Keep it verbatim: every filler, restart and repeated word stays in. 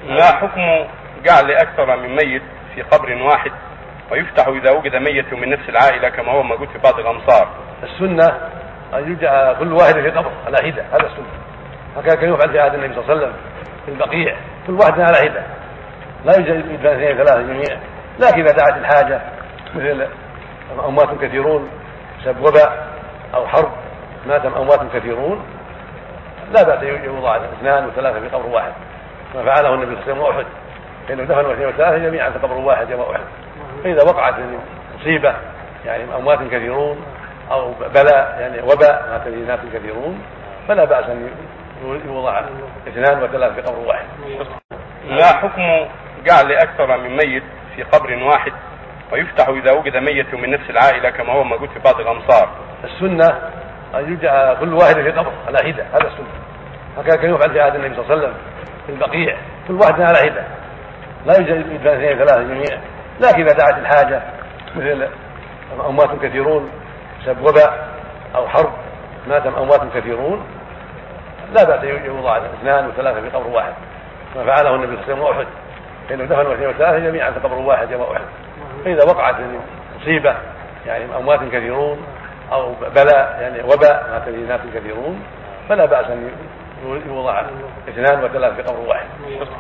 ما حكم جعل أكثر من ميت في قبر واحد ويفتح إذا وجد ميت من نفس العائلة كما هو موجود في بعض الأمصار؟ السنة أن يجعل كل واحد في قبر على حدة، هذا السنة. هكذا كان يفعل في عهد النبي صلى الله عليه وسلم في البقيع، كل واحد على حدة، لا يوجد اثنين ثلاثة جميعا. لكن إذا دعت الحاجة مثل أموات كثيرون بسبب وباء أو حرب مات أموات كثيرون، لا بأس يوضع اثنان وثلاثة في قبر واحد، ما فعله النبي صلى الله عليه وسلم وأحد، فإنه دفنوا اثنين وثلاثة جميعا في قبر واحد يوم أحد. فإذا وقعت مصيبة يعني أموات كثيرون أو بلاء يعني وباء مات به ناس كثيرون، فلا بأس أن يوضع اثنان وثلاثة في قبر واحد. ما حكم جعل أكثر من ميت في قبر واحد ويفتح إذا وجد ميت من نفس العائلة كما هو موجود في بعض الأمصار؟ السنة أن يجعل كل واحد في قبر على حدة، هذا السنة. هكذا كان يفعل في عهد النبي صلى الله عليه وسلم في البقيع، كل واحد على حدة، لا يوجد اثنين ثلاثة جميعا. لكن إذا دعت الحاجة مثل أموات كثيرون بسبب وباء أو حرب مات أموات كثيرون، لا بأس يوضع اثنان وثلاثة في قبر واحد، ما فعله النبي صلى الله عليه وسلم وأحد، فإنه دفنوا اثنين وثلاثة جميعا في قبر واحد يوم أحد. فإذا وقعت مصيبة يعني أموات كثيرون أو بلاء يعني وباء مات به ناس كثيرون، فلا بأس أن يوضع اثنان وثلاثة في قبر واحد.